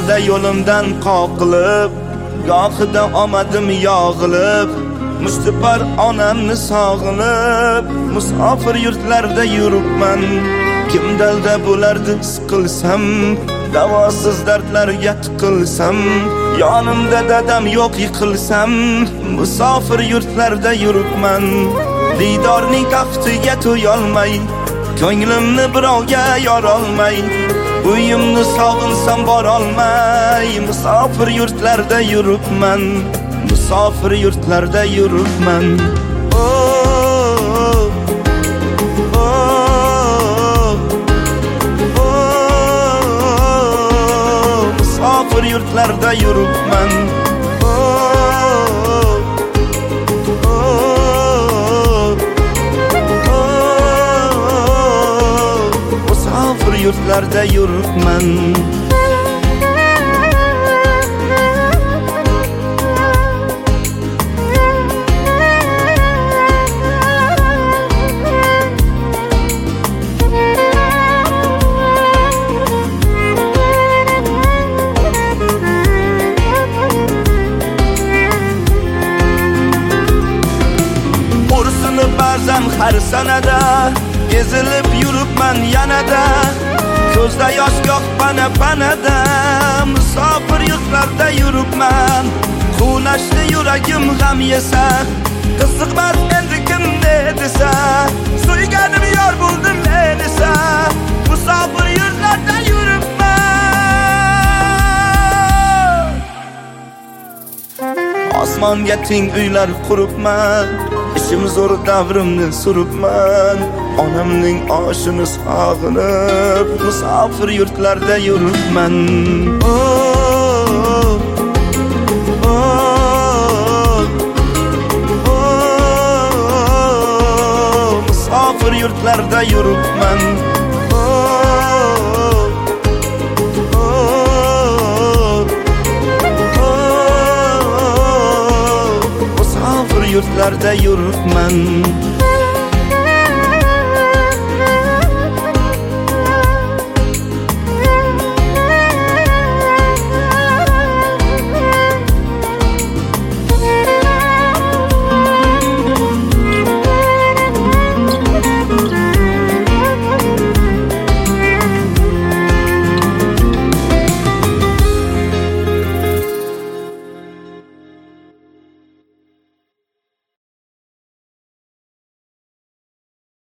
yurtlarda yo'limdan qoqilib, gohida omadim yog'ilib, Mustipar onamni sog'inib, musofir yurtlarda yuribman. Kim dalda bo'lardi siqilsam, davosiz dardlarga tiqilsam, yonimda dadam yo'q yiqilsam, musofir yurtlarda yuribman. Diydorning taftiga to'yolmay, ko'nglimni birovga yorolmay, uyimni sog'insam borolmay, musofir yurtlarda yuribman. Musofir yurtlarda yuribman. Musofir yurtlarda yuribman. Musofir yurtlarda yuribman. Ba'zan har sanada ezilib yuribman yanada, ko'zda yosh goh pana-panada, musofir yurtlarda yuribman. Quvnashli yuragim g'am yesa, qiziqmas endi kim ne desa, suyganim yor bo'ldim men esa, musofir yurtlarda yuribman. Osmonga teng uylar quribman, ishim zo'r davrimni suribman. Onamning oshini sog'inib, musofir yurtlarda yuribman. Musofir yurtlarda yuribman. Musofir yurtlarda yuribman.